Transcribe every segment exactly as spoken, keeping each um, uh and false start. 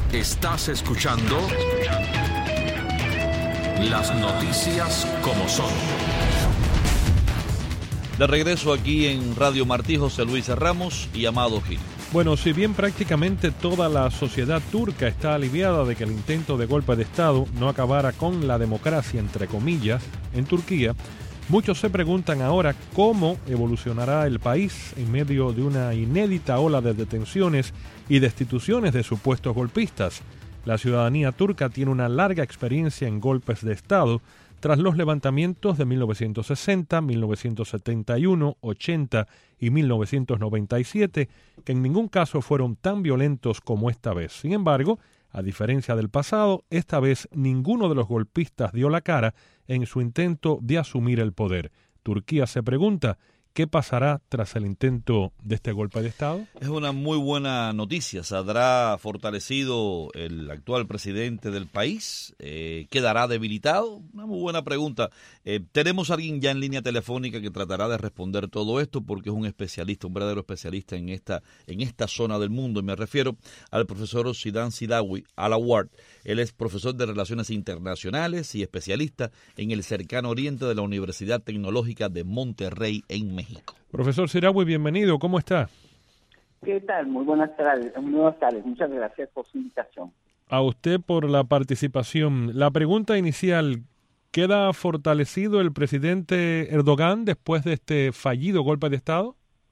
Estás escuchando Las Noticias como son. De regreso aquí en Radio Martí, José Luis Ramos y Amado Gil. Bueno, si bien prácticamente toda la sociedad turca está aliviada de que el intento de golpe de Estado no acabara con la democracia, entre comillas, en Turquía, muchos se preguntan ahora cómo evolucionará el país en medio de una inédita ola de detenciones y destituciones de supuestos golpistas. La ciudadanía turca tiene una larga experiencia en golpes de Estado tras los levantamientos de mil novecientos sesenta, mil novecientos setenta y uno, ochenta y mil novecientos noventa y siete, que en ningún caso fueron tan violentos como esta vez. Sin embargo, a diferencia del pasado, esta vez ninguno de los golpistas dio la cara en su intento de asumir el poder. Turquía se pregunta, ¿qué pasará tras el intento de este golpe de Estado? Es una muy buena noticia. ¿Saldrá fortalecido el actual presidente del país? Eh, ¿Quedará debilitado? Una muy buena pregunta. Eh, tenemos a alguien ya en línea telefónica que tratará de responder todo esto porque es un especialista, un verdadero especialista en esta, en esta zona del mundo. Y me refiero al profesor Sidan Sidawi Alaward. Él es profesor de Relaciones Internacionales y especialista en el cercano oriente de la Universidad Tecnológica de Monterrey en México. Profesor Sidawi, bienvenido. ¿Cómo está? ¿Qué tal? Muy buenas tardes. Muy buenas tardes. Muchas gracias por su invitación. A usted por la participación. La pregunta inicial, ¿queda fortalecido el presidente Erdogan después de este fallido golpe de Estado?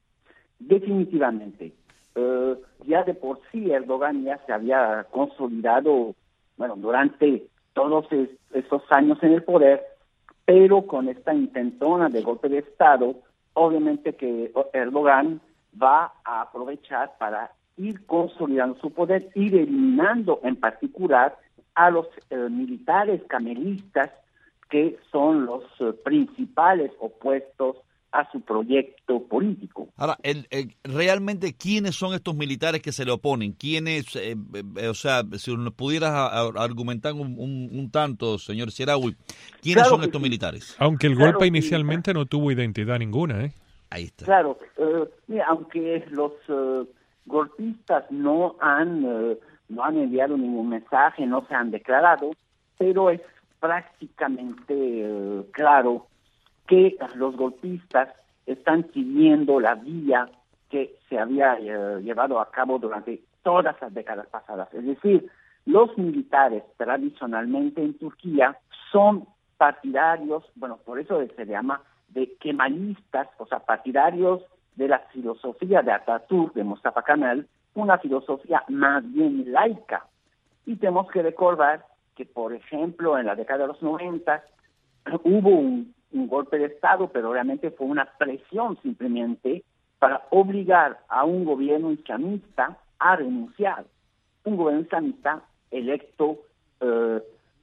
Definitivamente. Uh, ya de por sí Erdogan ya se había consolidado, bueno, durante todos es, esos años en el poder, pero con esta intentona de golpe de Estado, obviamente que Erdogan va a aprovechar para ir consolidando su poder, ir eliminando en particular a los eh, militares camelistas que son los eh, principales opuestos a su proyecto político. Ahora, el, el, realmente, ¿quiénes son estos militares que se le oponen? ¿Quiénes, eh, eh, o sea, si nos pudieras a, a argumentar un, un, un tanto, señor Sidawi, ¿quiénes claro son estos sí. militares? Aunque el claro golpe inicialmente sí. no tuvo identidad ninguna, ¿eh? Ahí está. Claro, eh, mira, aunque los uh, golpistas no han, uh, no han enviado ningún mensaje, no se han declarado, pero es prácticamente uh, claro que los golpistas están siguiendo la vía que se había eh, llevado a cabo durante todas las décadas pasadas. Es decir, los militares tradicionalmente en Turquía son partidarios, bueno, por eso se llama de kemalistas, o sea, partidarios de la filosofía de Atatürk, de Mustafa Kemal, una filosofía más bien laica. Y tenemos que recordar que, por ejemplo, en la década de los noventa hubo un un golpe de Estado, pero realmente fue una presión simplemente para obligar a un gobierno islamista a renunciar. Un gobierno islamista electo eh,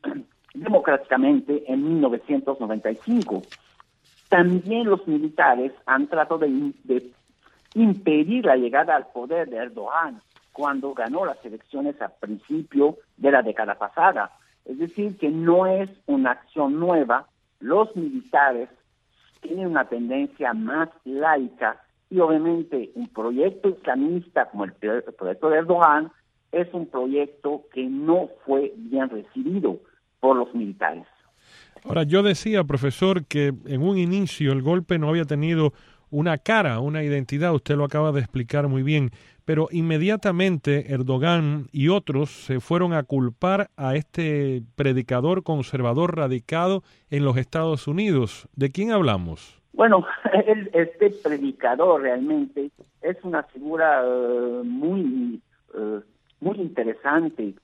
democráticamente en mil novecientos noventa y cinco. También los militares han tratado de, de impedir la llegada al poder de Erdogan cuando ganó las elecciones a principio de la década pasada. Es decir, que no es una acción nueva. Los militares tienen una tendencia más laica y obviamente un proyecto islamista como el proyecto de Erdogan es un proyecto que no fue bien recibido por los militares. Ahora, yo decía, profesor, que en un inicio el golpe no había tenido una cara, una identidad, usted lo acaba de explicar muy bien, pero inmediatamente Erdogan y otros se fueron a culpar a este predicador conservador radicado en los Estados Unidos. ¿De quién hablamos? Bueno, el, este predicador realmente es una figura uh, muy, uh, muy interesante.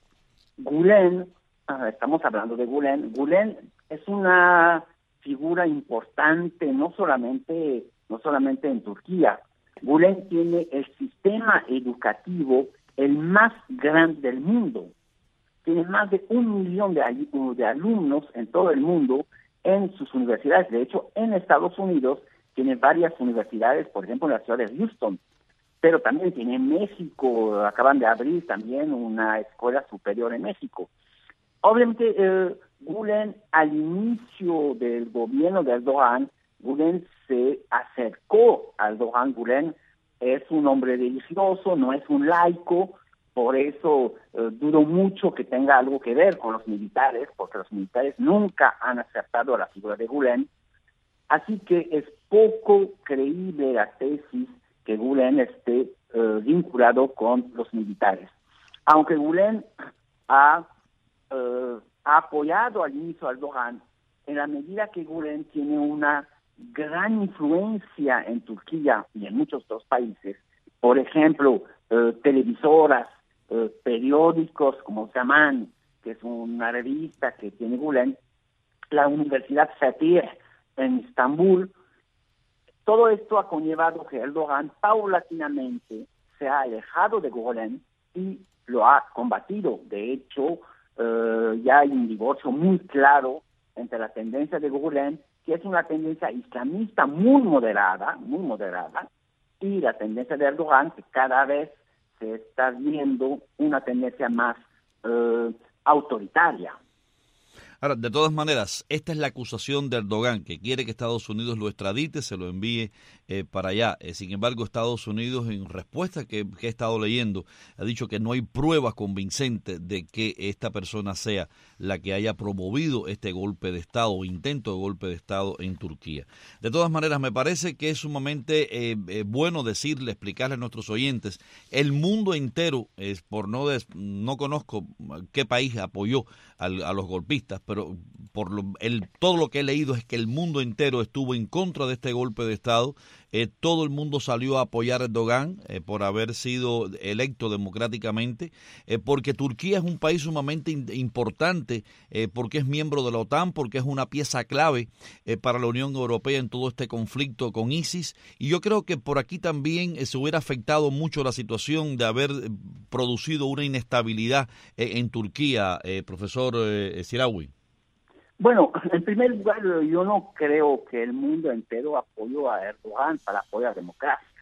Gülen, uh, estamos hablando de Gülen, Gülen es una figura importante no solamente no solamente en Turquía. Gülen tiene el sistema educativo el más grande del mundo. Tiene más de un millón de, de alumnos en todo el mundo en sus universidades. De hecho, en Estados Unidos tiene varias universidades, por ejemplo, en la ciudad de Houston. Pero también tiene en México, acaban de abrir también una escuela superior en México. Obviamente, eh, Gülen, al inicio del gobierno de Erdogan, Gülen se acercó a Erdogan. Gülen es un hombre religioso, no es un laico, Por eso eh, dudo mucho que tenga algo que ver con los militares, porque los militares nunca han aceptado la figura de Gülen. Así que es poco creíble la tesis que Gülen esté eh, vinculado con los militares. Aunque Gülen ha, eh, ha apoyado al inicio a Erdogan, en la medida que Gülen tiene una gran influencia en Turquía y en muchos otros países, por ejemplo, eh, televisoras, eh, periódicos como Zaman, que es una revista que tiene Gülen, la Universidad Fatih en Estambul. Todo esto ha conllevado que Erdogan paulatinamente se ha alejado de Gülen y lo ha combatido. De hecho, eh, ya hay un divorcio muy claro entre la tendencia de Gülen, que es una tendencia islamista muy moderada, muy moderada, y la tendencia de Erdogan, que cada vez se está viendo una tendencia más eh, autoritaria. Ahora, de todas maneras, esta es la acusación de Erdogan, que quiere que Estados Unidos lo extradite, se lo envíe eh, para allá. Eh, sin embargo, Estados Unidos, en respuesta que, que he estado leyendo, ha dicho que no hay pruebas convincentes de que esta persona sea la que haya promovido este golpe de Estado o intento de golpe de Estado en Turquía. De todas maneras, me parece que es sumamente eh, eh, bueno decirle, explicarle a nuestros oyentes, el mundo entero, eh, por no, des, no conozco qué país apoyó al, a los golpistas, pero por lo, el, todo lo que he leído es que el mundo entero estuvo en contra de este golpe de Estado. Eh, todo el mundo salió a apoyar a Erdogan eh, por haber sido electo democráticamente, eh, porque Turquía es un país sumamente in, importante, eh, porque es miembro de la OTAN, porque es una pieza clave eh, para la Unión Europea en todo este conflicto con ISIS. Y yo creo que por aquí también eh, se hubiera afectado mucho la situación de haber eh, producido una inestabilidad eh, en Turquía, eh, profesor eh, Sirawi. Bueno, en primer lugar, yo no creo que el mundo entero apoyó a Erdogan para apoyar la democracia.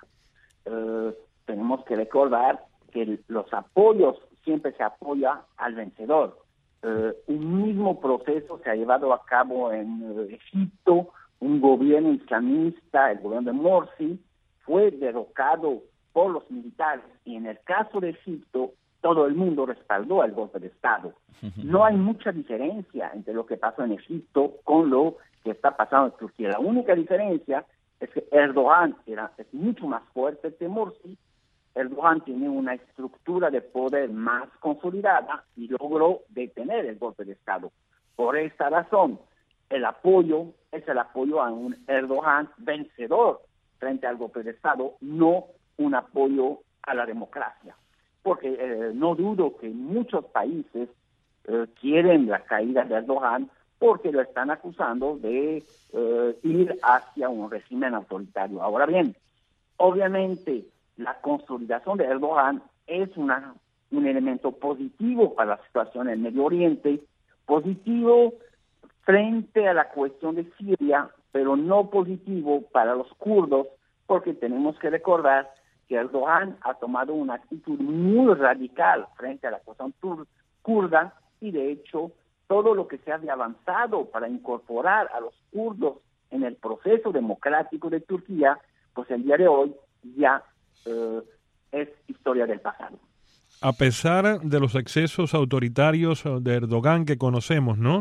Eh, tenemos que recordar que los apoyos siempre se apoya al vencedor. Eh, un mismo proceso se ha llevado a cabo en eh, Egipto, un gobierno islamista, el gobierno de Morsi, fue derrocado por los militares y en el caso de Egipto, todo el mundo respaldó el golpe de Estado. No hay mucha diferencia entre lo que pasó en Egipto con lo que está pasando en Turquía. La única diferencia es que Erdogan era, es mucho más fuerte que Morsi. Erdogan tiene una estructura de poder más consolidada y logró detener el golpe de Estado. Por esta razón, el apoyo es el apoyo a un Erdogan vencedor frente al golpe de Estado, no un apoyo a la democracia. Porque eh, no dudo que muchos países eh, quieren la caída de Erdogan porque lo están acusando de eh, ir hacia un régimen autoritario. Ahora bien, obviamente la consolidación de Erdogan es una, un elemento positivo para la situación en el Medio Oriente, positivo frente a la cuestión de Siria, pero no positivo para los kurdos, porque tenemos que recordar que Erdogan ha tomado una actitud muy radical frente a la cuestión kurda y de hecho todo lo que se ha avanzado para incorporar a los kurdos en el proceso democrático de Turquía, pues el día de hoy ya eh, es historia del pasado. A pesar de los excesos autoritarios de Erdogan que conocemos, ¿no?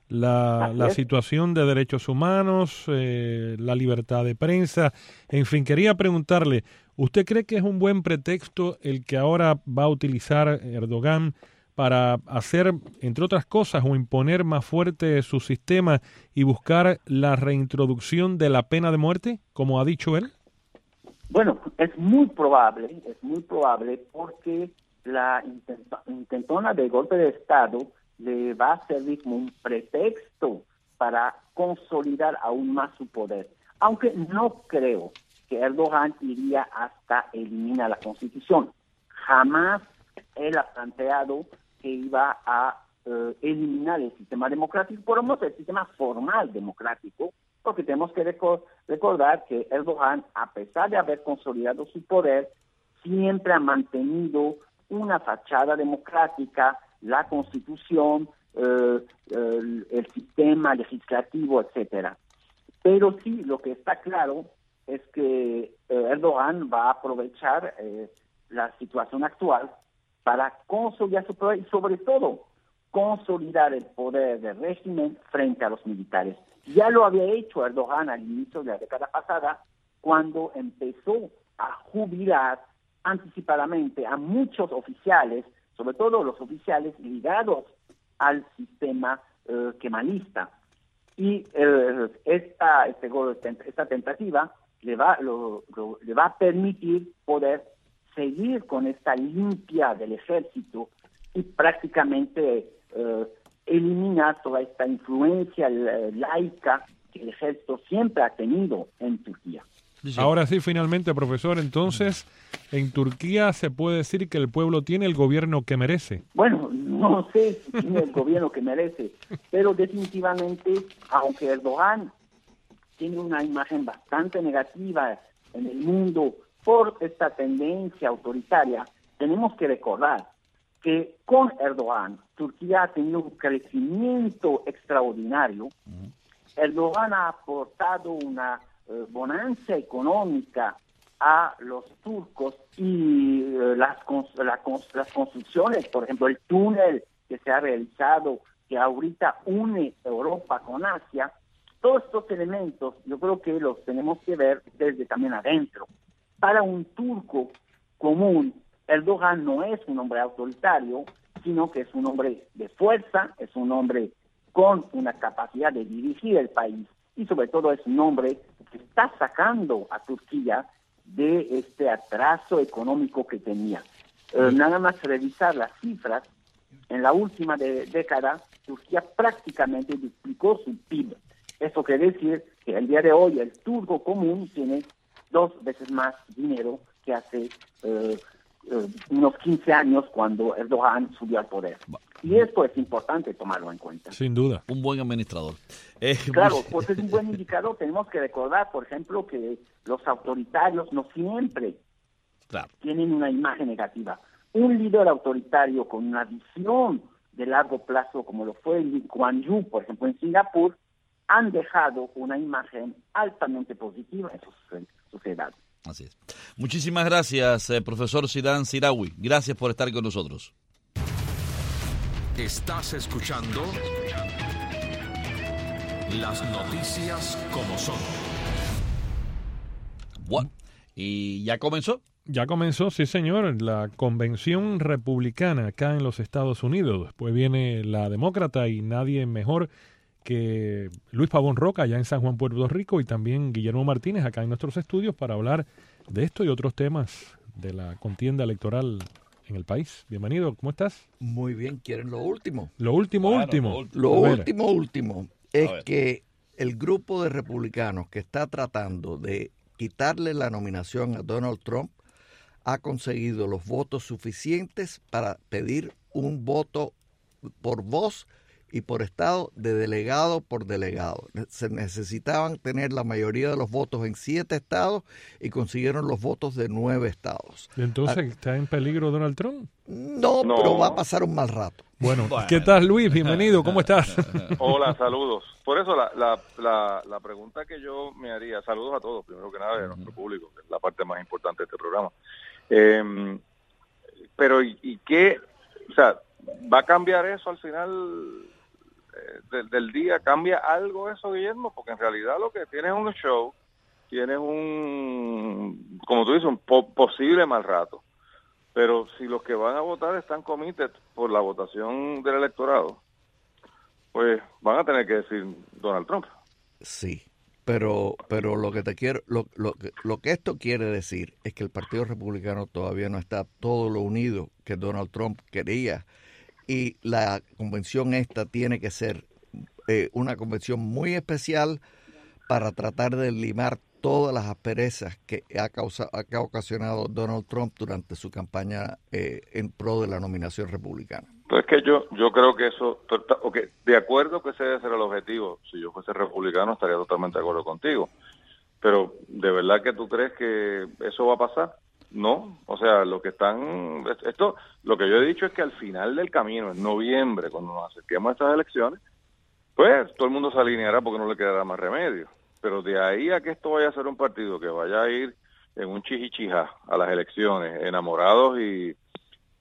La, la situación de derechos humanos, eh, la libertad de prensa, en fin, quería preguntarle, ¿usted cree que es un buen pretexto el que ahora va a utilizar Erdogan para hacer, entre otras cosas, o imponer más fuerte su sistema y buscar la reintroducción de la pena de muerte, como ha dicho él? Bueno, es muy probable, es muy probable porque la intentona de golpe de Estado le va a servir como un pretexto para consolidar aún más su poder. Aunque no creo que Erdogan iría hasta eliminar la Constitución. Jamás él ha planteado que iba a eh, eliminar el sistema democrático, por lo menos el sistema formal democrático, porque tenemos que recor- recordar que Erdogan, a pesar de haber consolidado su poder, siempre ha mantenido una fachada democrática, la Constitución, eh, el, el sistema legislativo, etcétera. Pero sí, lo que está claro es que eh, Erdogan va a aprovechar eh, la situación actual para consolidar su poder y sobre todo consolidar el poder del régimen frente a los militares. Ya lo había hecho Erdogan al inicio de la década pasada, cuando empezó a jubilar anticipadamente a muchos oficiales, sobre todo los oficiales ligados al sistema eh, kemalista. Y eh, esta, este, esta tentativa le va, lo, lo, le va a permitir poder seguir con esta limpia del ejército y prácticamente eh, eliminar toda esta influencia laica que el ejército siempre ha tenido en Turquía. Ahora sí, finalmente, profesor, entonces, en Turquía se puede decir que el pueblo tiene el gobierno que merece. Bueno, no sé si tiene el gobierno que merece, pero definitivamente, aunque Erdogan tiene una imagen bastante negativa en el mundo por esta tendencia autoritaria, tenemos que recordar que con Erdogan, Turquía ha tenido un crecimiento extraordinario. Erdogan ha aportado una eh, bonanza económica a los turcos y eh, las, la, las construcciones, por ejemplo, el túnel que se ha realizado, que ahorita une Europa con Asia, todos estos elementos yo creo que los tenemos que ver desde también adentro. Para un turco común, Erdogan no es un hombre autoritario, sino que es un hombre de fuerza, es un hombre con una capacidad de dirigir el país y sobre todo es un hombre que está sacando a Turquía de este atraso económico que tenía. Eh, nada más revisar las cifras, en la última de, década Turquía prácticamente duplicó su P I B. Eso quiere decir que el día de hoy el turco común tiene dos veces más dinero que hace eh, eh, unos quince años cuando Erdogan subió al poder. Y esto es importante tomarlo en cuenta. Sin duda. Un buen administrador. Eh, claro, pues es un buen indicador. Tenemos que recordar, por ejemplo, que los autoritarios no siempre claro. tienen una imagen negativa. Un líder autoritario con una visión de largo plazo, como lo fue Lee Kuan Yew, por ejemplo, en Singapur, han dejado una imagen altamente positiva en su sociedad. Así es. Muchísimas gracias, eh, profesor Zidane Sirawi. Gracias por estar con nosotros. Estás escuchando las noticias como son. Bueno, ¿y ya comenzó? Ya comenzó, sí señor, la convención republicana acá en los Estados Unidos. Después viene la demócrata y nadie mejor que Luis Pavón Roca allá en San Juan, Puerto Rico, y también Guillermo Martínez acá en nuestros estudios para hablar de esto y otros temas de la contienda electoral en el país. Bienvenido, ¿cómo estás? Muy bien, ¿quieren lo último? Lo último, Bueno, último. lo último. Lo A ver. último, último, es que el grupo de republicanos que está tratando de quitarle la nominación a Donald Trump ha conseguido los votos suficientes para pedir un voto por voz y por estado de delegado por delegado. Se necesitaban tener la mayoría de los votos en siete estados y consiguieron los votos de nueve estados. Entonces, ¿está en peligro Donald Trump? No, No. pero va a pasar un mal rato. Bueno, Bueno. ¿qué tal, Luis? Bienvenido, ¿cómo estás? Hola, saludos. Por eso la, la, la, la pregunta que yo me haría, saludos a todos, primero que nada, de nuestro público, que es la parte más importante de este programa. Eh, pero, ¿y, y qué? O sea, ¿va a cambiar eso al final eh, del, del día? ¿Cambia algo eso, Guillermo? Porque en realidad lo que tiene es un show, tienes un, como tú dices, un po- posible mal rato. Pero si los que van a votar están committed por la votación del electorado, pues van a tener que decir Donald Trump. Sí, pero pero lo que te quiero lo, lo, que- lo que esto quiere decir es que el Partido Republicano todavía no está todo lo unido que Donald Trump quería, y la convención esta tiene que ser eh, una convención muy especial para tratar de limar todas las asperezas que ha, causa, que ha ocasionado Donald Trump durante su campaña eh, en pro de la nominación republicana. Entonces que yo yo creo que eso, okay, de acuerdo que ese debe ser el objetivo, si yo fuese republicano estaría totalmente de acuerdo contigo, pero ¿de verdad que tú crees que eso va a pasar? No, o sea, lo que están, esto, lo que yo he dicho es que al final del camino, en noviembre, cuando nos acerquemos a estas elecciones, pues todo el mundo se alineará porque no le quedará más remedio. Pero de ahí a que esto vaya a ser un partido que vaya a ir en un chichichija a las elecciones, enamorados y,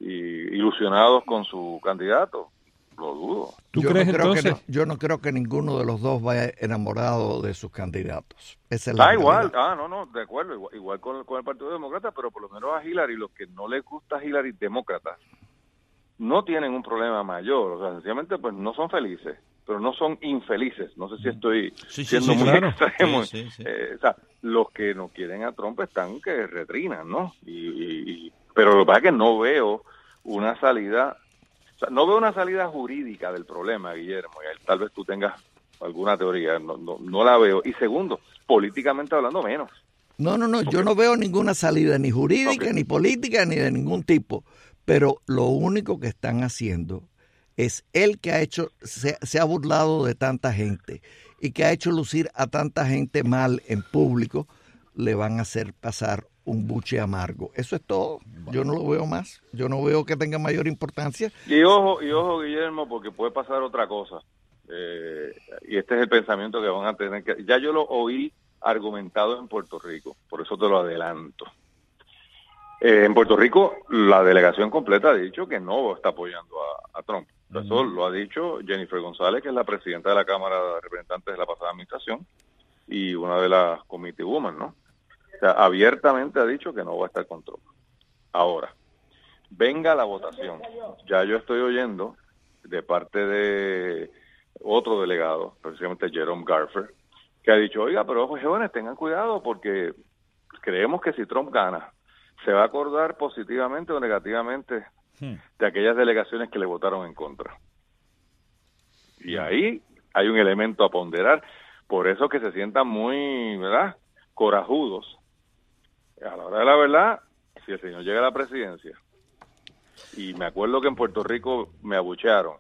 y ilusionados con su candidato. Lo dudo. ¿Tú yo crees no creo entonces? Que, yo no creo que ninguno de los dos vaya enamorado de sus candidatos. Esa es Ah, la realidad. igual, ah, no, no, de acuerdo, igual, igual con, con el Partido Demócrata, pero por lo menos a Hillary, los que no les gusta a Hillary demócratas, no tienen un problema mayor, o sea, sencillamente pues no son felices, pero no son infelices. No sé si estoy sí, sí, siendo sí, muy claro. extremo. Sí, sí, sí. Eh, o sea, los que no quieren a Trump están que retrinan, ¿no? Y, y, y, pero lo que pasa es que no veo una salida, o sea, no veo una salida jurídica del problema, Guillermo, y tal vez tú tengas alguna teoría, no, no, no la veo. Y segundo, políticamente hablando menos. No, no, no, yo no veo ninguna salida ni jurídica, Okay. ni política, ni de ningún tipo. Pero lo único que están haciendo es él que ha hecho, se, se ha burlado de tanta gente y que ha hecho lucir a tanta gente mal en público, le van a hacer pasar un buche amargo. Eso es todo. Yo no lo veo más. Yo no veo que tenga mayor importancia. Y ojo, y ojo, Guillermo, porque puede pasar otra cosa. Eh, y este es el pensamiento que van a tener que... Ya yo lo oí argumentado en Puerto Rico, por eso te lo adelanto. Eh, en Puerto Rico, la delegación completa ha dicho que no está apoyando a, a Trump. Eso uh-huh. lo ha dicho Jennifer González, que es la presidenta de la Cámara de Representantes de la pasada administración, y una de las committee women, ¿no? O sea, abiertamente ha dicho que no va a estar con Trump. Ahora, venga la votación. Ya yo estoy oyendo de parte de otro delegado, precisamente Jerome Garfer, que ha dicho, oiga, pero pues, jóvenes, tengan cuidado porque creemos que si Trump gana, se va a acordar positivamente o negativamente hmm. de aquellas delegaciones que le votaron en contra. Y ahí hay un elemento a ponderar, por eso que se sientan muy, ¿verdad?, corajudos. A la hora de la verdad, si el señor llega a la presidencia, y me acuerdo que en Puerto Rico me abuchearon,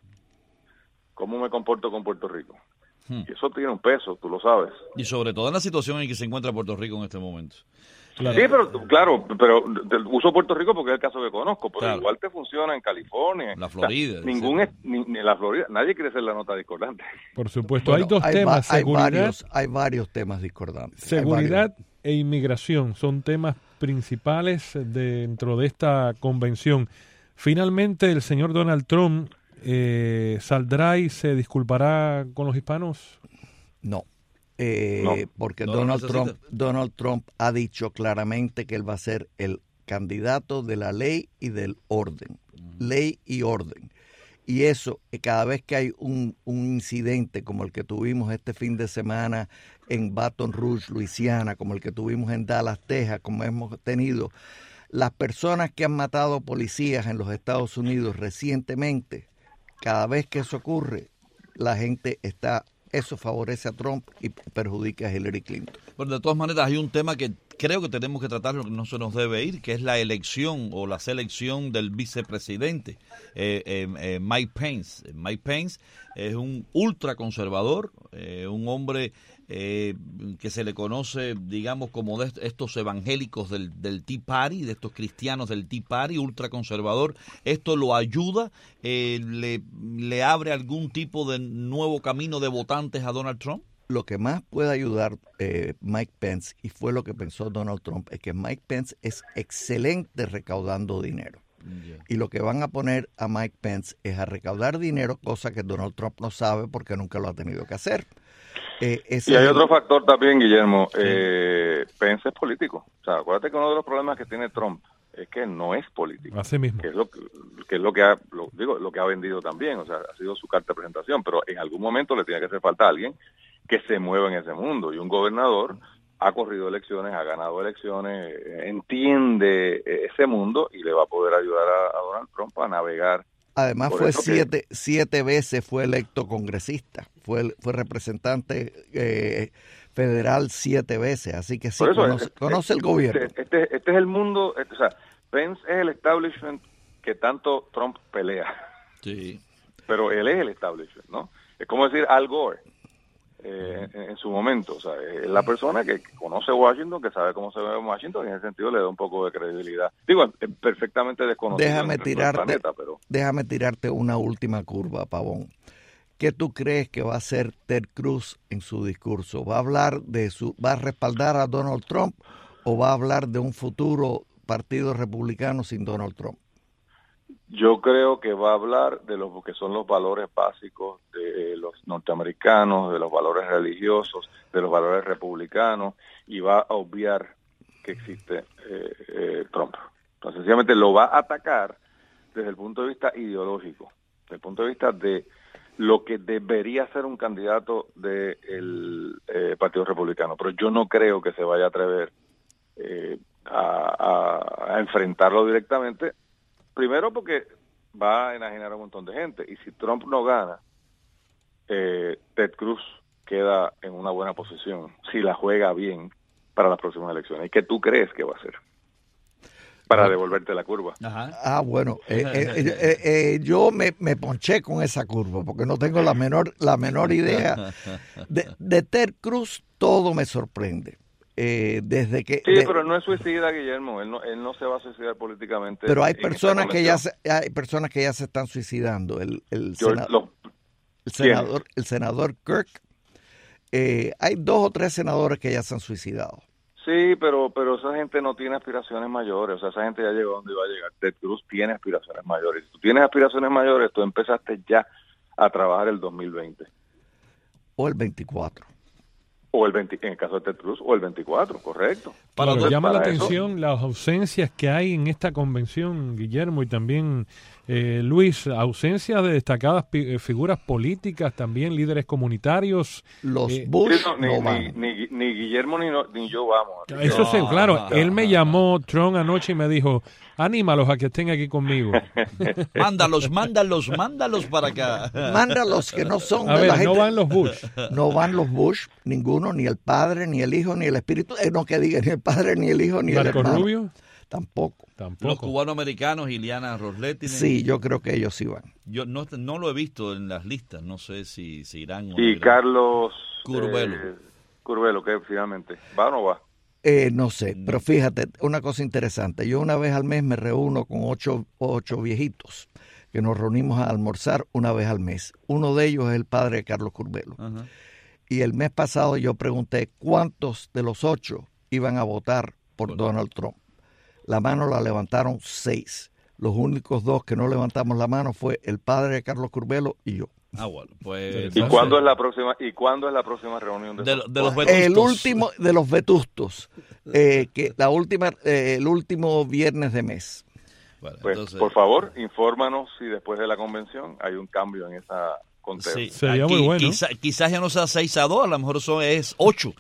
¿cómo me comporto con Puerto Rico? Hmm. Y eso tiene un peso, tú lo sabes. Y sobre todo en la situación en que se encuentra Puerto Rico en este momento. Claro. Sí, pero claro, pero uso Puerto Rico porque es el caso que conozco, pero claro. igual te funciona en California, la Florida, o sea, ningún es, ni, ni la Florida, nadie quiere ser la nota discordante. Por supuesto, bueno, hay dos hay temas, va, seguridad, hay varios, hay varios temas discordantes. Seguridad e inmigración son temas principales dentro de esta convención. Finalmente, el señor Donald Trump eh, saldrá y se disculpará con los hispanos. No. Eh, no, porque no Donald Trump Donald Trump ha dicho claramente que él va a ser el candidato de la ley y del orden, uh-huh. ley y orden. Y eso, cada vez que hay un, un incidente como el que tuvimos este fin de semana en Baton Rouge, Luisiana, como el que tuvimos en Dallas, Texas, como hemos tenido, las personas que han matado policías en los Estados Unidos recientemente, cada vez que eso ocurre, la gente está... Eso favorece a Trump y perjudica a Hillary Clinton. Pero de todas maneras hay un tema que creo que tenemos que tratar, lo que no se nos debe ir, que es la elección o la selección del vicepresidente, eh, eh, eh, Mike Pence. Mike Pence es un ultraconservador, eh, un hombre eh, que se le conoce, digamos, como de estos evangélicos del, del Tea Party, de estos cristianos del Tea Party, ultraconservador. Esto lo ayuda, eh, le, le abre algún tipo de nuevo camino de votantes a Donald Trump. Lo que más puede ayudar eh, Mike Pence, y fue lo que pensó Donald Trump, es que Mike Pence es excelente recaudando dinero. Yeah. Y lo que van a poner a Mike Pence es a recaudar dinero, cosa que Donald Trump no sabe porque nunca lo ha tenido que hacer. Eh, y hay otro factor también, Guillermo. Sí. Eh, Pence es político. O sea, acuérdate que uno de los problemas que tiene Trump es que no es político. Así mismo. Que es lo que, que, es lo que ha, lo, digo, lo que ha vendido también. O sea, ha sido su carta de presentación. Pero en algún momento le tiene que hacer falta a alguien que se mueva en ese mundo. Y un gobernador ha corrido elecciones, ha ganado elecciones, entiende ese mundo y le va a poder ayudar a, a Donald Trump a navegar. Además fue siete, que... siete veces fue electo congresista, fue, fue representante eh, federal siete veces, así que sí, eso, conoce, este, conoce el este, gobierno. Este, este es el mundo, este, o sea, Pence es el establishment que tanto Trump pelea. Sí. Pero él es el establishment, ¿no? Es como decir Al Gore. Eh, en, en su momento, o sea, es la persona que conoce Washington, que sabe cómo se ve en Washington, y en ese sentido le da un poco de credibilidad. Digo, es perfectamente desconocido déjame en el tirarte, planeta, pero... déjame tirarte una última curva, Pavón. ¿Qué tú crees que va a hacer Ted Cruz en su discurso? ¿Va a hablar de su, va a respaldar a Donald Trump o va a hablar de un futuro partido republicano sin Donald Trump? yo creo que va a hablar de lo que son los valores básicos de los norteamericanos, de los valores religiosos, de los valores republicanos, y va a obviar que existe eh, eh, Trump. Entonces, sencillamente lo va a atacar desde el punto de vista ideológico, desde el punto de vista de lo que debería ser un candidato del eh, Partido Republicano. Pero yo no creo que se vaya a atrever eh, a, a, a enfrentarlo directamente, primero porque va a enajenar a un montón de gente, y si Trump no gana, eh, Ted Cruz queda en una buena posición, si la juega bien para las próximas elecciones. ¿Y qué tú crees que va a hacer para devolverte la curva? Ajá. Ah, bueno, eh, eh, eh, eh, yo me, me ponché con esa curva porque no tengo la menor la menor idea. De, de Ted Cruz todo me sorprende. Eh, desde que sí, de, pero no es suicida, Guillermo. Él no, él no se va a suicidar políticamente. Pero hay personas que ya se, hay personas que ya se están suicidando. El, el, yo, senador, lo, el senador, el senador Kirk. Eh, hay dos o tres senadores que ya se han suicidado. Sí, pero pero esa gente no tiene aspiraciones mayores. O sea, esa gente ya llegó donde iba a llegar. Ted Cruz tiene aspiraciones mayores. Si tú tienes aspiraciones mayores, tú empezaste ya a trabajar el dos mil veinte. O el veinticuatro. O el veinte, en el caso de Ted Cruz, o el veinticuatro, correcto. Pero Entonces, llama la para atención eso, las ausencias que hay en esta convención, Guillermo, y también eh, Luis, ausencia de destacadas pi- figuras políticas, también líderes comunitarios. Los eh, Bush sí, no, ni, no ni, van. ni, ni Guillermo ni, no, ni yo vamos. Eso No, sí, claro. no, Él no, me no, llamó, Trump, anoche y me dijo, anímalos a que estén aquí conmigo. Mándalos, mándalos, mándalos para acá. Manda los que no son A de ver, la no gente. van los Bush. No van los Bush, ninguno, ni el Padre, ni el Hijo, ni el Espíritu. Eh, no que diga ni el Padre, ni el Hijo, ni el Marco hermano. Rubio, Tampoco. Los tampoco. cubanoamericanos, Ileana Rosletti. Sí, yo creo que ellos sí van. Yo no, no lo he visto en las listas, no sé si, si irán o no Y irán. Carlos Curbelo. eh, Curbelo, que finalmente, ¿va o no va? Eh, no sé, pero fíjate, una cosa interesante. Yo una vez al mes me reúno con ocho, ocho viejitos que nos reunimos a almorzar una vez al mes. Uno de ellos es el padre de Carlos Curbelo. Ajá. Y el mes pasado yo pregunté cuántos de los ocho iban a votar por Bueno. Donald Trump. La mano la levantaron seis. Los únicos dos que no levantamos la mano fue el padre de Carlos Curbelo y yo. Ah, bueno, pues... ¿Y Entonces- cuándo es la próxima y cuándo es la próxima reunión de, De, esos? de los vetustos. El último de los vetustos, eh, que la última, eh, el último viernes de mes. Bueno, Pues, entonces, por favor, infórmanos si después de la convención hay un cambio en esa conteo. sí, Sería aquí muy bueno. quizá- quizás ya no sea seis a dos, a lo mejor son, es ocho.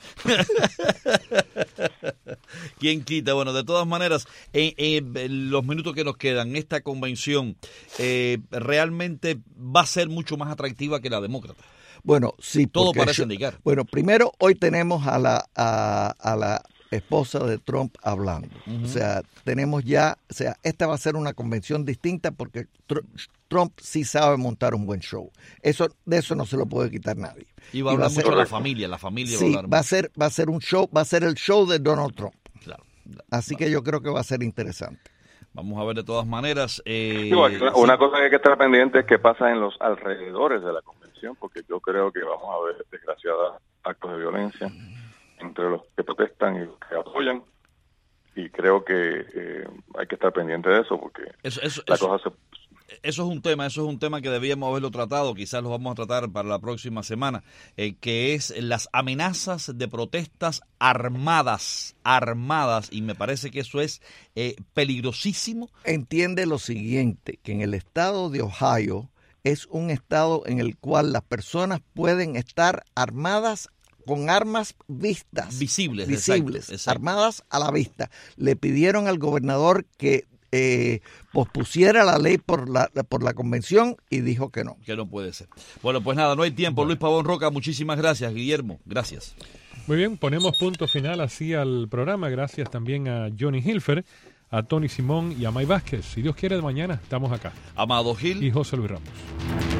¿Quién quita? Bueno, de todas maneras, en, en los minutos que nos quedan, esta convención eh, realmente va a ser mucho más atractiva que la demócrata. Bueno, sí, Todo porque parece yo- indicar. Bueno, primero hoy tenemos a la a, a la esposa de Trump hablando. O sea, tenemos ya, o sea, esta va a ser una convención distinta porque Tr- Trump sí sabe montar un buen show. Eso de eso no se lo puede quitar nadie. Y va a Y va hablar a ser- mucho de la familia, la familia Sí, va a hablar va a mucho. ser va a ser un show, va a ser el show de Donald Trump. Claro. Así que yo creo que va a ser interesante. Vamos a ver de todas maneras. Eh, Sí, bueno, sí. una cosa que hay que estar pendiente es qué pasa en los alrededores de la convención, porque yo creo que vamos a ver desgraciados actos de violencia entre los que protestan y los que apoyan, y creo que eh, hay que estar pendiente de eso, porque Eso, eso, la eso- cosa se... eso es un tema, eso es un tema que debíamos haberlo tratado, quizás lo vamos a tratar para la próxima semana, eh, que es las amenazas de protestas armadas, armadas, y me parece que eso es eh, peligrosísimo. Entiende lo siguiente, que en el estado de Ohio es un estado en el cual las personas pueden estar armadas con armas vistas. Visibles, Visibles, exacto, exacto. armadas a la vista. Le pidieron al gobernador que eh, pospusiera la ley por la, por la convención y dijo que no. Que no puede ser. Bueno, pues nada, no hay tiempo. Luis Pavón Roca, muchísimas gracias. Guillermo, gracias. Muy bien, ponemos punto final así al programa. Gracias también a Johnny Hilfer, a Tony Simón y a May Vázquez. Si Dios quiere, mañana estamos acá. Amado Gil. Y José Luis Ramos.